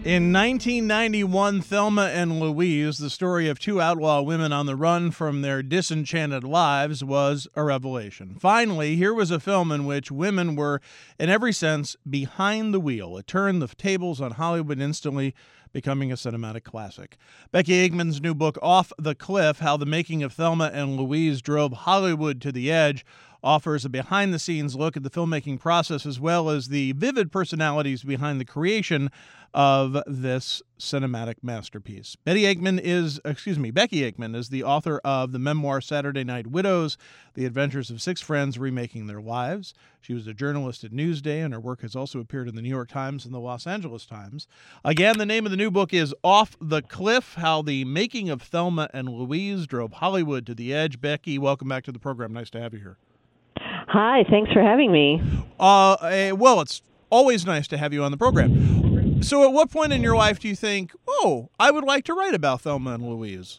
In 1991, Thelma and Louise, the story of two outlaw women on the run from their disenchanted lives, was a revelation. Finally, here was a film in which women were, in every sense, behind the wheel. It turned the tables on Hollywood, instantly becoming a cinematic classic. Becky Eggman's new book, Off the Cliff, How the Making of Thelma and Louise Drove Hollywood to the Edge, offers a behind-the-scenes look at the filmmaking process as well as the vivid personalities behind the creation of this cinematic masterpiece. Becky Eggman is the author of the memoir Saturday Night Widows, The Adventures of Six Friends Remaking Their Lives. She was a journalist at Newsday, and her work has also appeared in the New York Times and the Los Angeles Times. Again, the name of the new book is Off the Cliff, How the Making of Thelma and Louise Drove Hollywood to the Edge. Becky, welcome back to the program. Nice to have you here. Hi, thanks for having me. Well, it's always nice to have you on the program. So at what point in your life do you think, I would like to write about Thelma and Louise?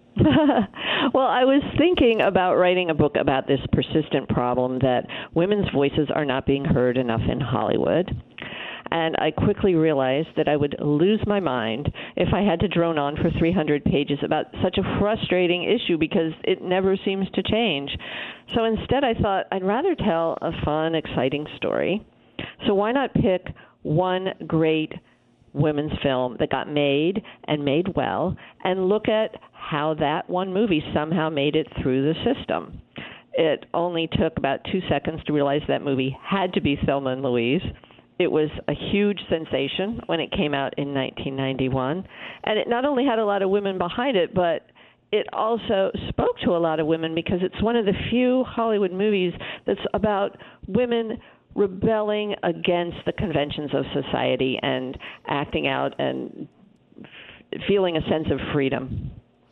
Well, I was thinking about writing a book about this persistent problem that women's voices are not being heard enough in Hollywood. And I quickly realized that I would lose my mind if I had to drone on for 300 pages about such a frustrating issue because it never seems to change. So instead I thought I'd rather tell a fun, exciting story. So why not pick one great women's film that got made and made well and look at how that one movie somehow made it through the system. It only took about 2 seconds to realize that movie had to be Thelma and Louise. It was a huge sensation when it came out in 1991. And it not only had a lot of women behind it, but it also spoke to a lot of women because it's one of the few Hollywood movies that's about women rebelling against the conventions of society and acting out and feeling a sense of freedom.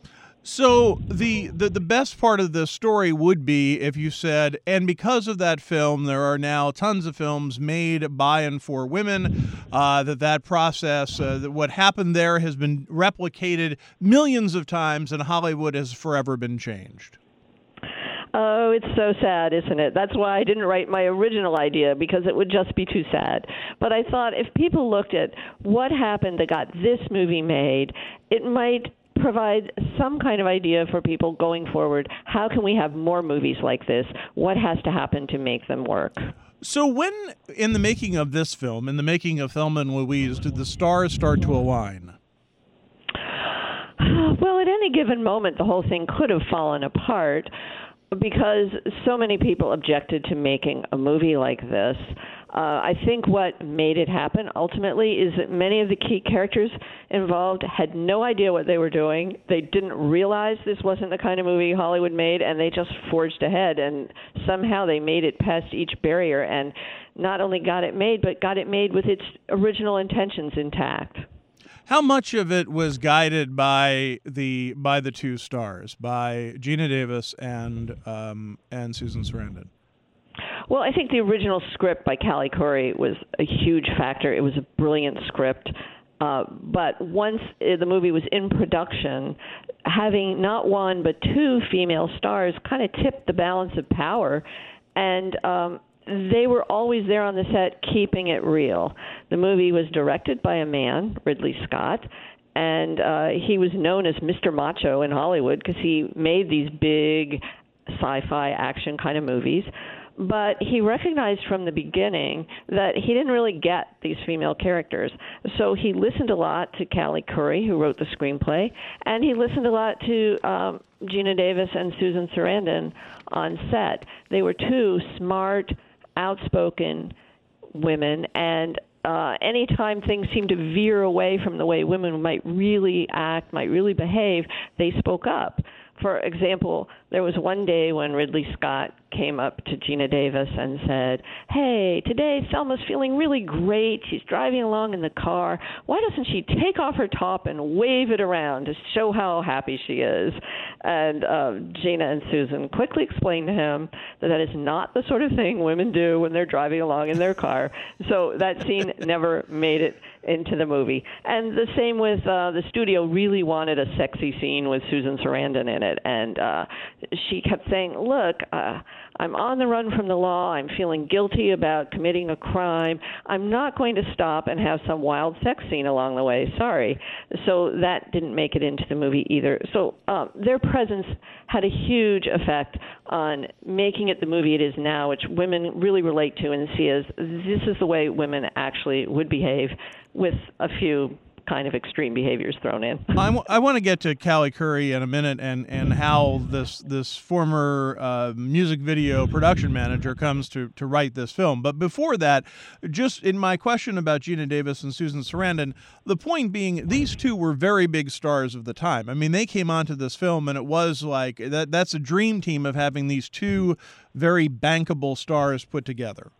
So the best part of the story would be if you said, and because of that film, there are now tons of films made by and for women, that process, what happened there has been replicated millions of times and Hollywood has forever been changed. Oh, it's so sad, isn't it? That's why I didn't write my original idea, because it would just be too sad. But I thought if people looked at what happened that got this movie made, it might provide some kind of idea for people going forward. How can we have more movies like this? What has to happen to make them work? So when, in the making of this film, in the making of Thelma and Louise, did the stars start to align? Well, at any given moment, the whole thing could have fallen apart because so many people objected to making a movie like this. I think what made it happen ultimately is that many of the key characters involved had no idea what they were doing. They didn't realize this wasn't the kind of movie Hollywood made, and they just forged ahead. And somehow they made it past each barrier and not only got it made, but got it made with its original intentions intact. How much of it was guided by the two stars, by Geena Davis and Susan Sarandon? Well, I think the original script by Callie Curry was a huge factor. It was a brilliant script. But once the movie was in production, having not one but two female stars kind of tipped the balance of power. And they were always there on the set keeping it real. The movie was directed by a man, Ridley Scott, and he was known as Mr. Macho in Hollywood because he made these big sci-fi action kind of movies. But he recognized from the beginning that he didn't really get these female characters. So he listened a lot to Callie Curry, who wrote the screenplay, and he listened a lot to Geena Davis and Susan Sarandon on set. They were two smart, outspoken women, and anytime things seemed to veer away from the way women might really act, might really behave, they spoke up. For example, there was one day when Ridley Scott came up to Geena Davis and said, "Hey, today Thelma's feeling really great. She's driving along in the car. Why doesn't she take off her top and wave it around to show how happy she is?" And Geena and Susan quickly explained to him that that is not the sort of thing women do when they're driving along in their car. So that scene never made it into the movie. And the same with the studio really wanted a sexy scene with Susan Sarandon in it. And she kept saying, "Look, I'm on the run from the law. I'm feeling guilty about committing a crime. I'm not going to stop and have some wild sex scene along the way. Sorry. So that didn't make it into the movie either. So their presence had a huge effect on making it the movie it is now, which women really relate to and see as this is the way women actually would behave, with a few kind of extreme behaviors thrown in. I want to get to Callie Curry in a minute and how this former music video production manager comes to write this film. But before that, just in my question about Geena Davis and Susan Sarandon, the point being these two were very big stars of the time. I mean, they came onto this film and it was like that's a dream team of having these two very bankable stars put together.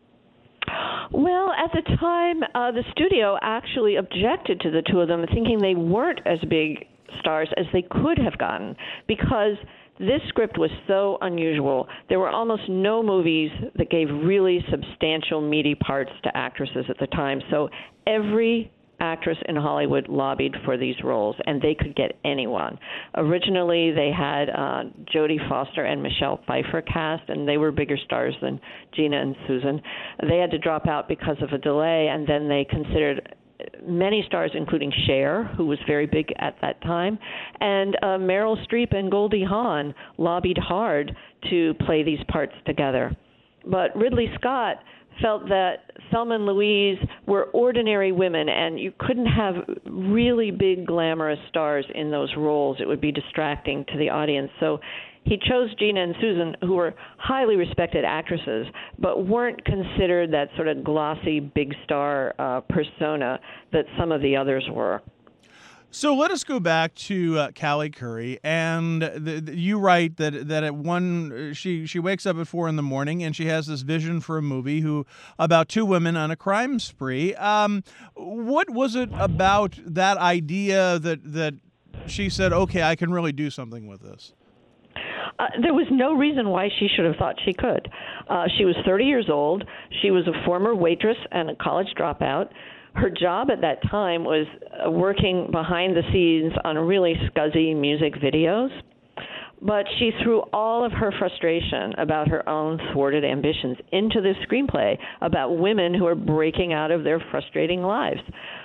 Well, at the time, the studio actually objected to the two of them, thinking they weren't as big stars as they could have gotten, because this script was so unusual. There were almost no movies that gave really substantial, meaty parts to actresses at the time. So every actress in Hollywood lobbied for these roles, and they could get anyone. Originally, they had Jodie Foster and Michelle Pfeiffer cast, and they were bigger stars than Geena and Susan. They had to drop out because of a delay, and then they considered many stars, including Cher, who was very big at that time, and Meryl Streep and Goldie Hawn lobbied hard to play these parts together. But Ridley Scott felt that Thelma and Louise were ordinary women, and you couldn't have really big, glamorous stars in those roles. It would be distracting to the audience. So he chose Geena and Susan, who were highly respected actresses, but weren't considered that sort of glossy, big star persona that some of the others were. So let us go back to Callie Curry, and you write that at one she wakes up at 4 a.m. and she has this vision for a movie about two women on a crime spree. What was it about that idea that she said, okay, I can really do something with this? There was no reason why she should have thought she could. She was 30 years old. She was a former waitress and a college dropout. Her job at that time was working behind the scenes on really scuzzy music videos. But she threw all of her frustration about her own thwarted ambitions into this screenplay about women who are breaking out of their frustrating lives.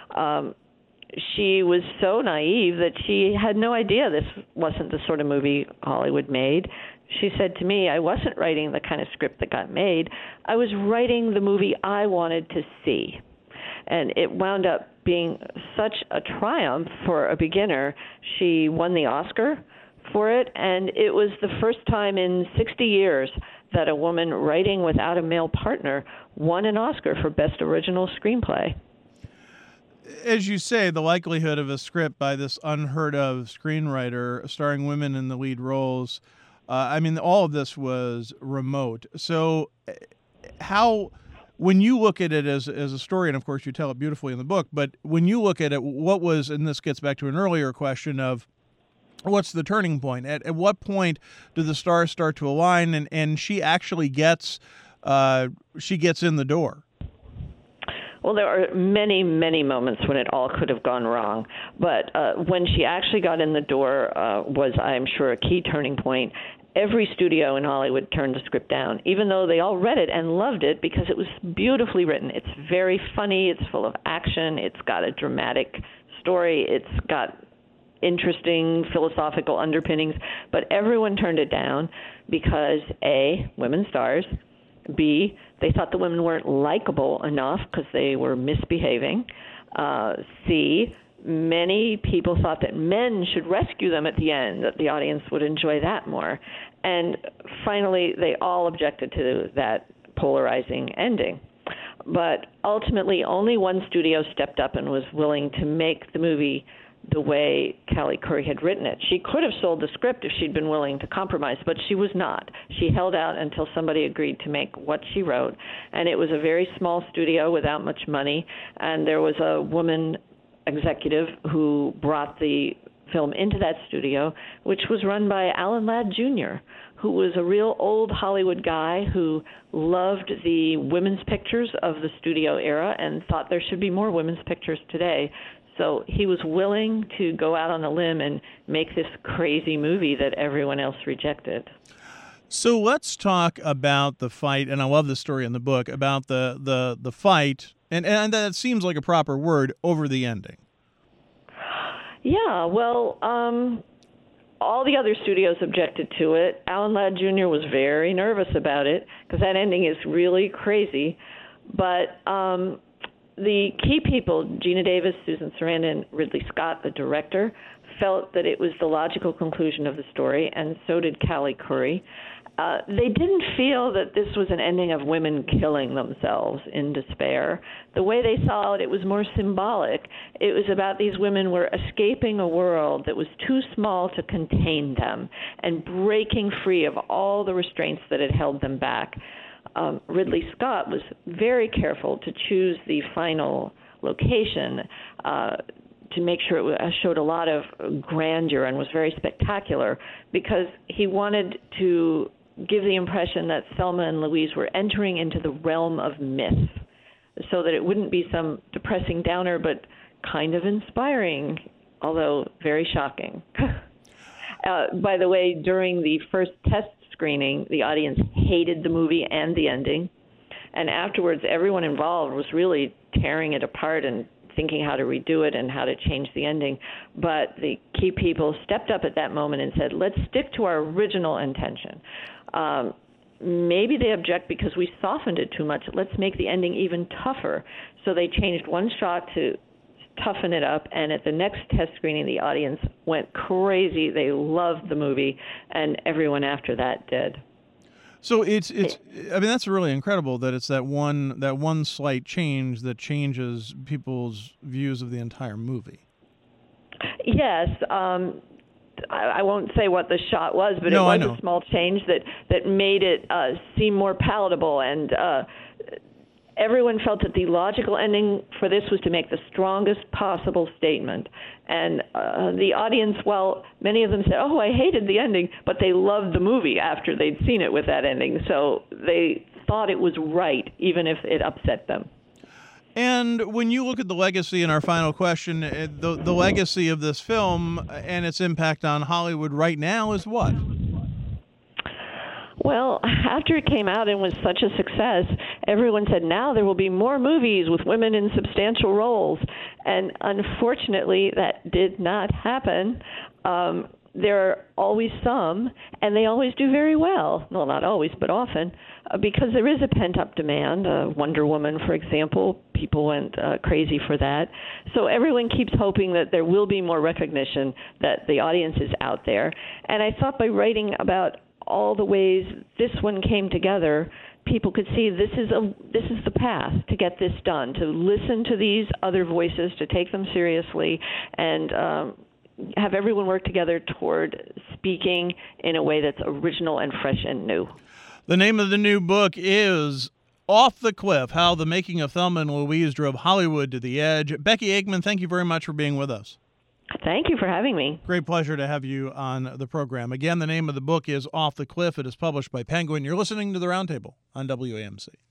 She was so naive that she had no idea this wasn't the sort of movie Hollywood made. She said to me, I wasn't writing the kind of script that got made. I was writing the movie I wanted to see. And it wound up being such a triumph for a beginner. She won the Oscar for it, and it was the first time in 60 years that a woman writing without a male partner won an Oscar for Best Original Screenplay. As you say, the likelihood of a script by this unheard-of screenwriter starring women in the lead roles, all of this was remote. So when you look at it as a story, and of course you tell it beautifully in the book, but when you look at it, and this gets back to an earlier question of what's the turning point? At what point do the stars start to align and she actually gets in the door? Well, there are many, many moments when it all could have gone wrong. But when she actually got in the door was, I'm sure, a key turning point. Every studio in Hollywood turned the script down, even though they all read it and loved it because it was beautifully written. It's very funny. It's full of action. It's got a dramatic story. It's got interesting philosophical underpinnings. But everyone turned it down because, A, women stars, B, they thought the women weren't likable enough because they were misbehaving, C, many people thought that men should rescue them at the end, that the audience would enjoy that more. And finally, they all objected to that polarizing ending. But ultimately, only one studio stepped up and was willing to make the movie the way Callie Curry had written it. She could have sold the script if she'd been willing to compromise, but she was not. She held out until somebody agreed to make what she wrote. And it was a very small studio without much money. And there was a woman executive who brought the film into that studio, which was run by Alan Ladd Jr., who was a real old Hollywood guy who loved the women's pictures of the studio era and thought there should be more women's pictures today. So he was willing to go out on a limb and make this crazy movie that everyone else rejected. So let's talk about the fight, and I love this story in the book, about the fight, and that seems like a proper word, over the ending. Yeah, well, all the other studios objected to it. Alan Ladd Jr. was very nervous about it because that ending is really crazy. But the key people, Gina Davis, Susan Sarandon, Ridley Scott, the director, felt that it was the logical conclusion of the story, and so did Callie Curry. They didn't feel that this was an ending of women killing themselves in despair. The way they saw it, it was more symbolic. It was about these women were escaping a world that was too small to contain them and breaking free of all the restraints that had held them back. Ridley Scott was very careful to choose the final location to make sure it showed a lot of grandeur and was very spectacular, because he wanted to give the impression that Thelma and Louise were entering into the realm of myth, so that it wouldn't be some depressing downer, but kind of inspiring, although very shocking. By the way, during the first test screening, the audience hated the movie and the ending, and afterwards everyone involved was really tearing it apart and thinking how to redo it and how to change the ending. But the key people stepped up at that moment and said, let's stick to our original intention. Maybe they object because we softened it too much. Let's make the ending even tougher. So they changed one shot to toughen it up, and at the next test screening, the audience went crazy. They loved the movie, and everyone after that did. So it's I mean, that's really incredible that it's that one slight change that changes people's views of the entire movie. Yes, I won't say what the shot was, but no, it was a small change that made it seem more palatable, and everyone felt that the logical ending for this was to make the strongest possible statement. And the audience, while many of them said, oh, I hated the ending, but they loved the movie after they'd seen it with that ending. So they thought it was right, even if it upset them. And when you look at the legacy in our final question, the legacy of this film and its impact on Hollywood right now is what? Well, after it came out and was such a success, everyone said now there will be more movies with women in substantial roles. And unfortunately, that did not happen. There are always some, and they always do very well. Well, not always, but often, because there is a pent-up demand. Wonder Woman, for example, people went crazy for that. So everyone keeps hoping that there will be more recognition, that the audience is out there. And I thought by writing about all the ways this one came together, people could see this is the path to get this done, to listen to these other voices, to take them seriously, and have everyone work together toward speaking in a way that's original and fresh and new. The name of the new book is Off the Cliff: How the Making of Thelma and Louise Drove Hollywood to the Edge. Becky Aikman, thank you very much for being with us. Thank you for having me. Great pleasure to have you on the program. Again, the name of the book is Off the Cliff. It is published by Penguin. You're listening to The Roundtable on WAMC.